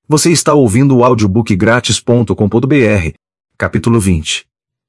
Você está ouvindo o audiobookgratis.com.br, capítulo 20.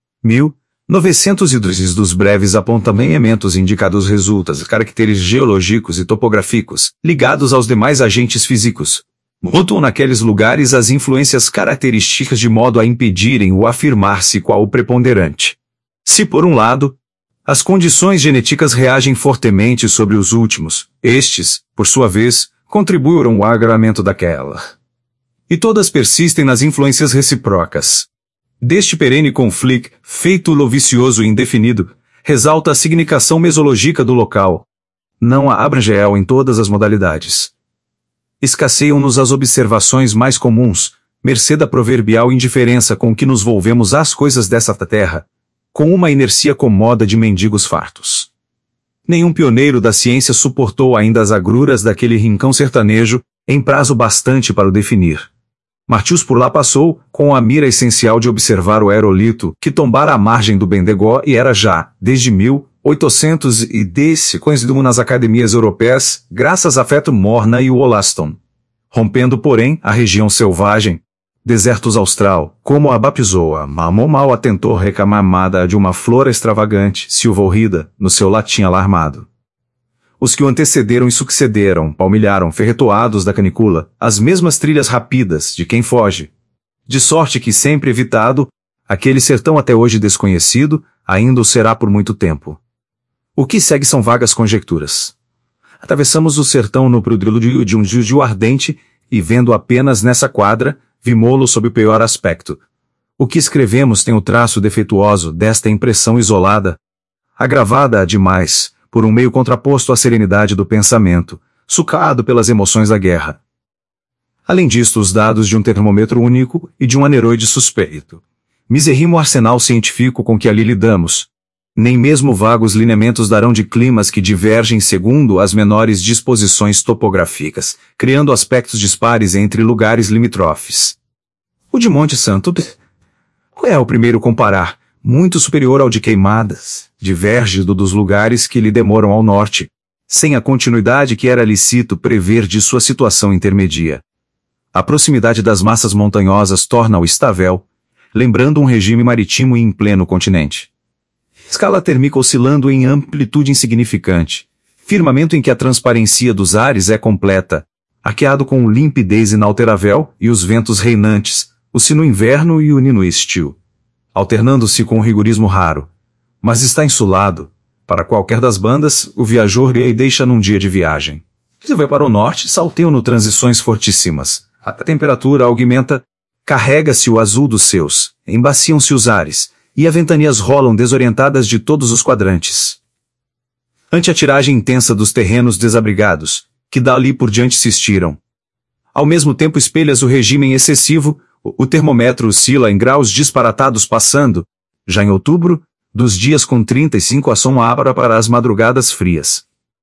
1912 dos breves apontamentos indicados resultas caracteres geológicos e topográficos, ligados aos demais agentes físicos. Mutam naqueles lugares as influências características de modo a impedirem o afirmar-se qual o preponderante. Se por um lado, as condições genéticas reagem fortemente sobre os últimos, estes, por sua vez, contribuíram ao agravamento daquela. E todas persistem nas influências recíprocas. Deste perene conflito, feito vicioso e indefinido, ressalta a significação mesológica do local. Não há abrangel em todas as modalidades. Escasseiam-nos as observações mais comuns, mercê da proverbial indiferença com que nos volvemos às coisas dessa terra, com uma inercia comoda de mendigos fartos. Nenhum pioneiro da ciência suportou ainda as agruras daquele rincão sertanejo, em prazo bastante para o definir. Martius por lá passou, com a mira essencial de observar o aerolito que tombara à margem do Bendegó e era já, desde 1810, conhecido nas academias europeias, graças a Feto Morna e Wollaston. Rompendo, porém, a região selvagem, desertos austral, como a Bapizoa, mamou mal atentou recamamada de uma flora extravagante, silva horrida, no seu latim alarmado. Os que o antecederam e sucederam, palmilharam, ferretoados da canicula, as mesmas trilhas rapidas de quem foge. De sorte que sempre evitado, aquele sertão até hoje desconhecido, ainda o será por muito tempo. O que segue são vagas conjecturas. Atravessamos o sertão no prudílio de um judio ardente, e vendo apenas nessa quadra, vimô-lo sob o pior aspecto. O que escrevemos tem o traço defeituoso desta impressão isolada, agravada demais, por um meio contraposto à serenidade do pensamento, sucado pelas emoções da guerra. Além disto, os dados de um termômetro único e de um aneroide suspeito. Miserrimo arsenal científico com que ali lidamos. Nem mesmo vagos lineamentos darão de climas que divergem segundo as menores disposições topográficas, criando aspectos dispares entre lugares limítrofes. O de Monte Santo é o primeiro comparar, muito superior ao de Queimadas, diverge dos lugares que lhe demoram ao norte, sem a continuidade que era lícito prever de sua situação intermedia. A proximidade das massas montanhosas torna-o estável, lembrando um regime marítimo em pleno continente. Escala térmica oscilando em amplitude insignificante, firmamento em que a transparência dos ares é completa, arqueado com limpidez inalterável e os ventos reinantes, o sino inverno e o nino estio, alternando-se com um rigorismo raro, mas está insulado. Para qualquer das bandas, o viajor lhe deixa num dia de viagem. Se vai para o norte, salteiam-no transições fortíssimas. A temperatura augmenta, carrega-se o azul dos seus, embaciam-se os ares, e as ventanias rolam desorientadas de todos os quadrantes. Ante a tiragem intensa dos terrenos desabrigados, que dali por diante se estiram. Ao mesmo tempo espelhas o regime excessivo, o termômetro oscila em graus disparatados passando, já em outubro, dos dias com 35 a sombra para as madrugadas frias.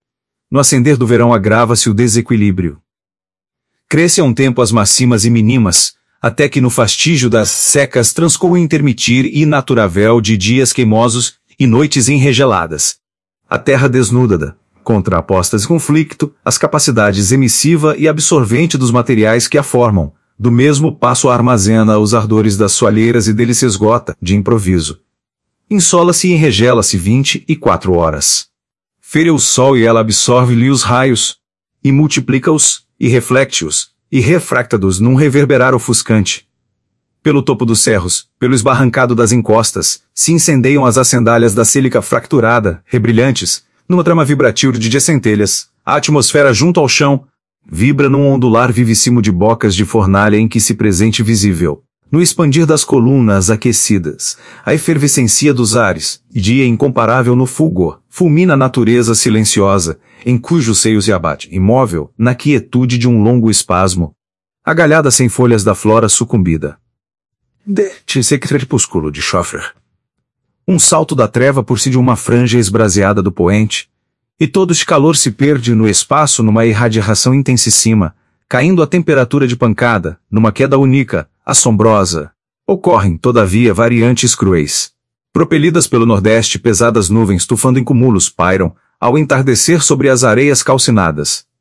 No ascender do verão agrava-se o desequilíbrio. Cresce a um tempo as maximas e mínimas, até que no fastígio das secas transcou o intermitir inaturável de dias queimosos e noites enregeladas. A terra desnudada, contrapostas e conflito, as capacidades emissiva e absorvente dos materiais que a formam, do mesmo passo armazena os ardores das soalheiras e dele se esgota, de improviso. Insola-se e enregela-se 24 horas. Fere o sol e ela absorve-lhe os raios, e multiplica-os, e reflecte-os, e refracta-os num reverberar ofuscante. Pelo topo dos cerros, pelo esbarrancado das encostas, se incendeiam as acendalhas da sílica fracturada, rebrilhantes, numa trama vibratil de centelhas, a atmosfera junto ao chão, vibra num ondular vivissimo de bocas de fornalha em que se presente visível, no expandir das colunas aquecidas, a efervescência dos ares, e dia incomparável no fulgor, fulmina a natureza silenciosa, em cujos seios se abate, imóvel, na quietude de um longo espasmo, a galhada sem folhas da flora sucumbida. De crepúsculo de Schoeffer. Um salto da treva por si de uma franja esbraseada do poente, e todo este calor se perde no espaço numa irradiação intensíssima, caindo a temperatura de pancada, numa queda única, assombrosa. Ocorrem, todavia, variantes cruéis. Propelidas pelo nordeste, pesadas nuvens tufando em cúmulos pairam, ao entardecer sobre as areias calcinadas.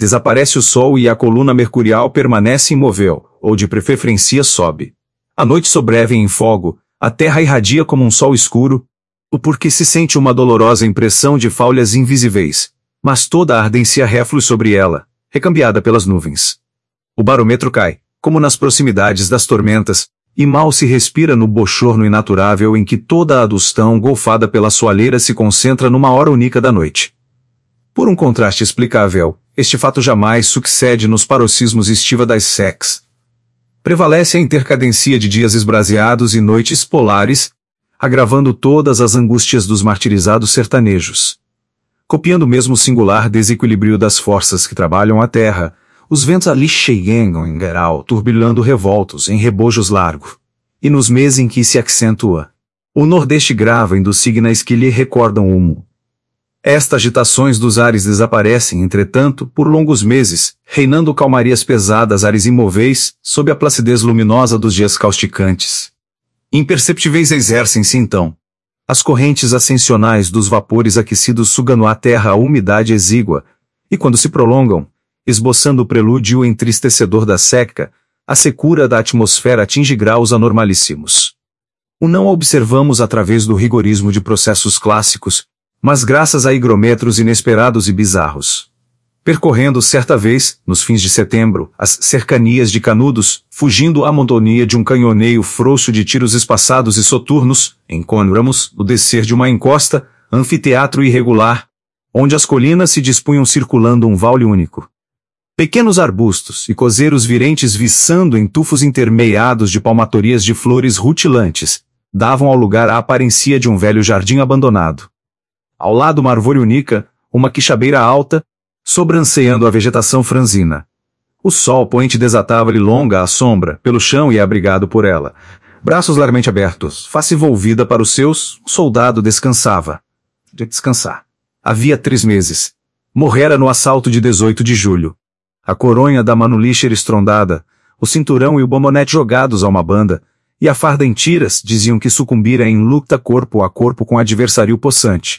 Desaparece o Sol e a coluna mercurial permanece imóvel, ou de preferência sobe. A noite sobrevém em fogo, a Terra irradia como um sol escuro, o porquê se sente uma dolorosa impressão de falhas invisíveis, mas toda a ardência reflui sobre ela, recambiada pelas nuvens. O barômetro cai, como nas proximidades das tormentas, e mal se respira no bochorno inaturável em que toda a adustão golfada pela soalheira se concentra numa hora única da noite. Por um contraste explicável, este fato jamais sucede nos paroxismos estiva das sex. Prevalece a intercadência de dias esbraseados e noites polares, agravando todas as angústias dos martirizados sertanejos. Copiando o mesmo singular desequilíbrio das forças que trabalham a terra, os ventos ali chegam em geral, turbilhando revoltos em rebojos largos. E nos meses em que se acentua, o nordeste grava em dos signas que lhe recordam o humo. Estas agitações dos ares desaparecem, entretanto, por longos meses, reinando calmarias pesadas, ares imóveis, sob a placidez luminosa dos dias causticantes. Imperceptíveis exercem-se então as correntes ascensionais dos vapores aquecidos sugando à terra a umidade exígua, e quando se prolongam, esboçando o prelúdio entristecedor da seca, a secura da atmosfera atinge graus anormalíssimos. O não observamos através do rigorismo de processos clássicos, mas graças a higrômetros inesperados e bizarros. Percorrendo certa vez, nos fins de setembro, as cercanias de Canudos, fugindo à monotonia de um canhoneio frouxo de tiros espaçados e soturnos, encontramos, no descer de uma encosta, anfiteatro irregular, onde as colinas se dispunham circulando um vale único. Pequenos arbustos e coseiros virentes viçando em tufos intermeados de palmatorias de flores rutilantes, davam ao lugar a aparência de um velho jardim abandonado. Ao lado uma árvore única, uma quixabeira alta, sobranceando a vegetação franzina. O sol poente desatava-lhe longa a sombra, pelo chão e abrigado por ela. Braços largamente abertos, face volvida para os seus, o soldado descansava. De descansar. Havia 3 meses. Morrera no assalto de 18 de julho. A coronha da manulicher estrondada, o cinturão e o bombonete jogados a uma banda, e a farda em tiras diziam que sucumbira em luta corpo a corpo com adversário possante.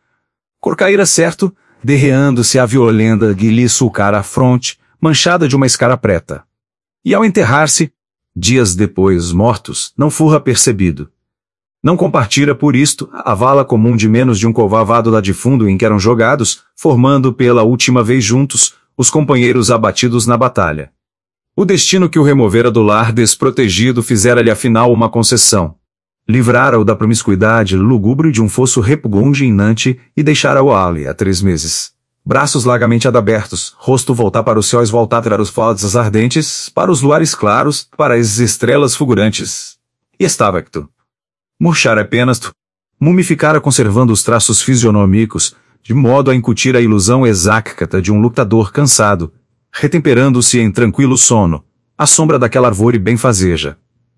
Corcaíra certo, derreando-se a violenta que lhe sulcara a fronte, manchada de uma escara preta. E ao enterrar-se, dias depois mortos, não furra percebido. Não compartira por isto a vala comum de menos de um covavado lá de fundo em que eram jogados, formando pela última vez juntos, os companheiros abatidos na batalha. O destino que o removera do lar desprotegido fizera-lhe afinal uma concessão. Livrara-o da promiscuidade lúgubre de um fosso repugnante e deixara-o ali há 3 meses. Braços largamente abertos, rosto voltar para os céus, voltar para os fodes ardentes, para os luares claros, para as estrelas fulgurantes. E estava tu. Murchara apenas tu. Mumificara conservando os traços fisionômicos, de modo a incutir a ilusão exácta de um lutador cansado, retemperando-se em tranquilo sono, à sombra daquela árvore benfazeja.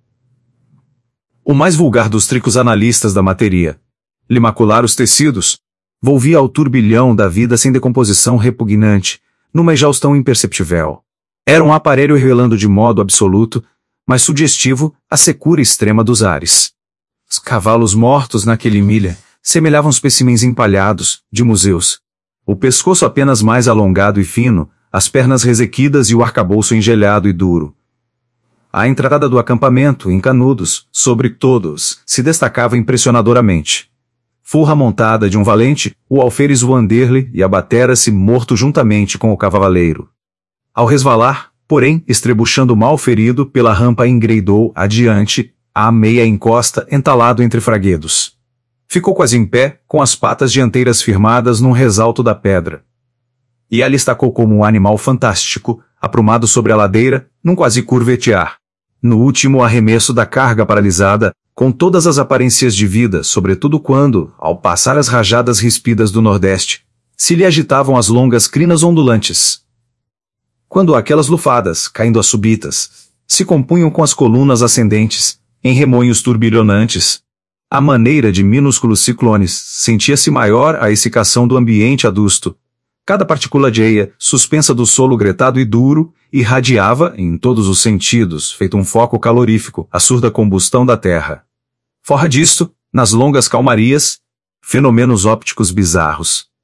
O mais vulgar dos tricos analistas da matéria, lhe macular os tecidos, volvia ao turbilhão da vida sem decomposição repugnante, numa exaustão imperceptível. Era um aparelho revelando de modo absoluto, mas sugestivo, a secura extrema dos ares. Os cavalos mortos naquele milha semelhavam espécimens empalhados, de museus. O pescoço apenas mais alongado e fino, as pernas resequidas e o arcabouço engelhado e duro. A entrada do acampamento, em Canudos, sobre todos, se destacava impressionadoramente. Furra montada de um valente, o alferes Wanderley e abatera-se morto juntamente com o cavaleiro. Ao resvalar, porém, estrebuchando mal ferido pela rampa engreidou adiante, à meia encosta entalado entre fraguedos. Ficou quase em pé, com as patas dianteiras firmadas num resalto da pedra. E ali estacou como um animal fantástico, aprumado sobre a ladeira, num quase curvetear. No último arremesso da carga paralisada, com todas as aparências de vida, sobretudo quando, ao passar as rajadas rispidas do nordeste, se lhe agitavam as longas crinas ondulantes. Quando aquelas lufadas, caindo a súbitas, se compunham com as colunas ascendentes, em remoinhos turbilhonantes, à maneira de minúsculos ciclones, sentia-se maior a exsicação do ambiente adusto. Cada partícula de eia, suspensa do solo gretado e duro, irradiava, em todos os sentidos, feito um foco calorífico, a surda combustão da terra. Fora disto, nas longas calmarias, fenômenos ópticos bizarros.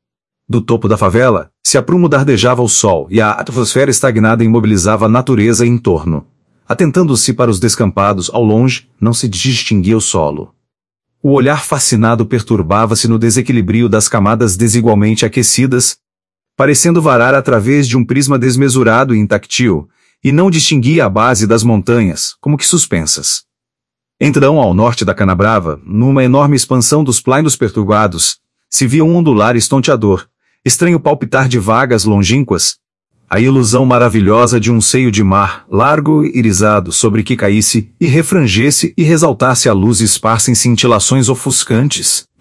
Do topo da favela, se aprumo dardejava o sol e a atmosfera estagnada imobilizava a natureza em torno. Atentando-se para os descampados ao longe, não se distinguia o solo. O olhar fascinado perturbava-se no desequilíbrio das camadas desigualmente aquecidas, parecendo varar através de um prisma desmesurado e intactil, e não distinguia a base das montanhas, como que suspensas. Então, ao norte da Canabrava, numa enorme expansão dos plainos perturbados, se via um ondular estonteador, estranho palpitar de vagas longínquas, a ilusão maravilhosa de um seio de mar, largo e irisado, sobre que caísse, e refrangesse e resaltasse a luz esparsa em cintilações ofuscantes,